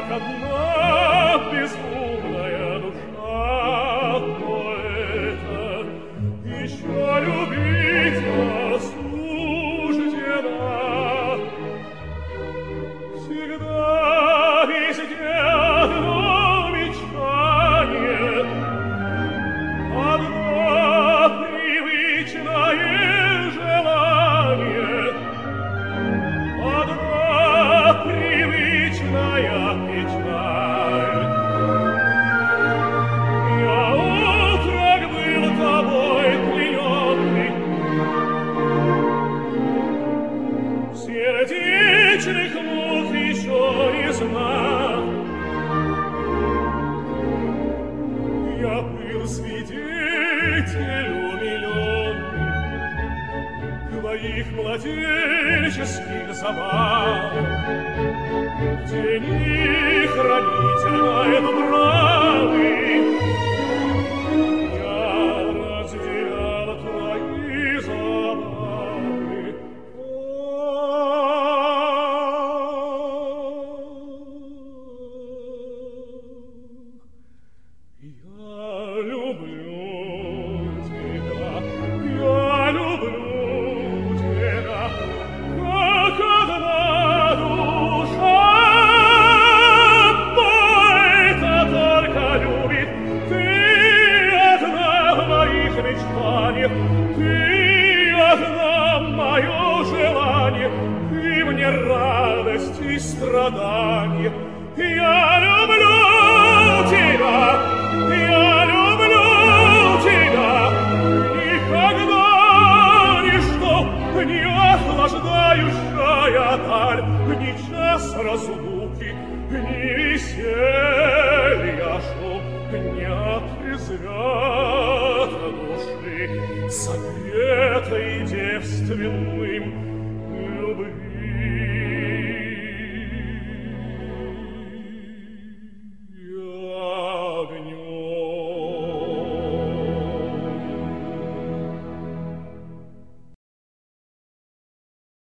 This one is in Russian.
одна безумная душа поэта еще любить осуждена. Всегда везде одно мечтание, одно привычное желание, одна привычная печаль. Я утром был тобой плененный, сердечных мук еще не знал. Я был свидетель умиленный твоих младенческих забав. В тени хранительной дубравы я разделял твои забавы. Я люблю тебя, я люблю тебя, как одна душа поэта только любит. Ты одна в моих мечтаниях, ты одна мое желание, ты мне радость и страдание. Я люблю тебя, я люблю тебя, никогда ничто не охлаждающая даль, ни час разлуки, ни веселья шум не отрезвят души, согретой девственным